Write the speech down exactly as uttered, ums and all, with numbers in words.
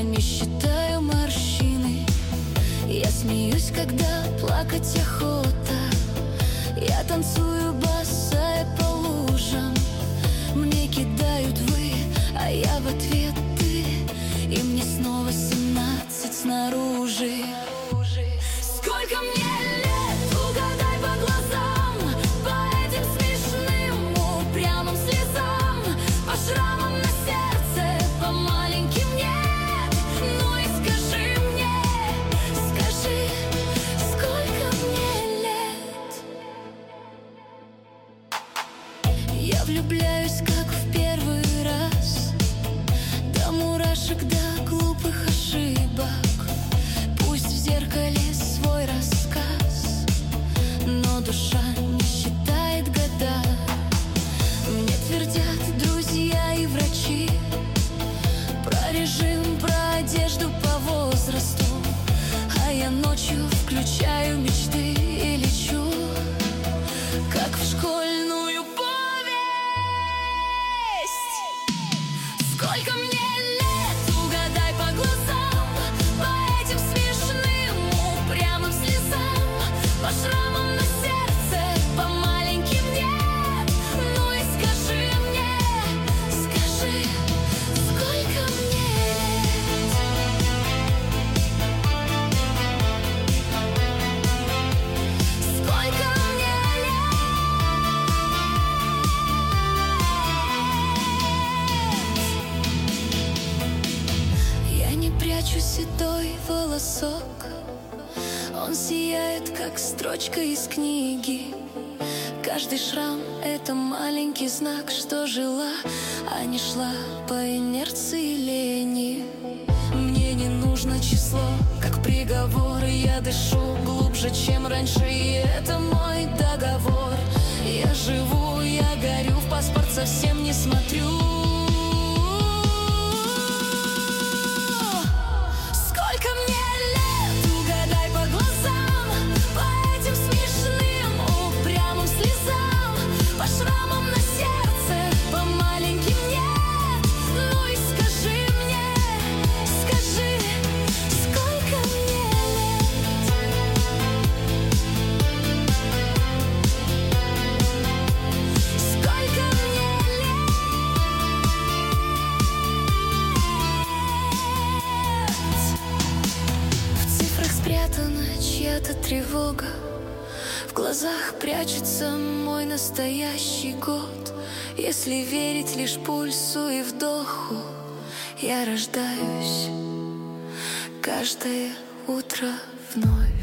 Я не считаю морщины, я смеюсь, когда плакать охота. Я танцую босая по лужам, мне кидают вы, а я в ответ ты. И мне снова семнадцать снаружи. Сколько мне лет, угадай по глазам, по этим смешным упрямым слезам, по шрамам на сердце, по маленьким нет. Ну и скажи мне, скажи, сколько мне лет. Я влюбляюсь, как в первый раз, до мурашек, до глупых ошибок. Пусть в зеркале свой рассказ, но душа не считает года. Мне твердят друзья и врачи про режим, про одежду по возрасту, а я ночью включаю мечты и лечу, как в школьную повесть. Сколько мне лет, угадай по глазам, по этим смешным упрямым слезам, по шрамам на сердце, по маленьким нет. Ну и скажи мне, скажи, сколько мне лет. Сколько мне лет. Я не прячу седой волосок, он сияет, как строчка из книги. Каждый шрам — это маленький знак, что жила, а не шла по инерции лени. Мне не нужно число, как приговор. Я дышу глубже, чем раньше, и это мой договор. Я живу, я горю, в паспорт совсем не смотрю. Сколько мне лет, угадай по глазам, по этим смешным упрямым слезам, по шрамам на сердце, по маленьким нет. Ну и скажи мне, скажи, сколько мне лет. Сколько мне лет. В цифрах спрятана чья-то тревога, в глазах прячется мой настоящий год. Если верить лишь пульсу и вдоху, я рождаюсь каждое утро вновь.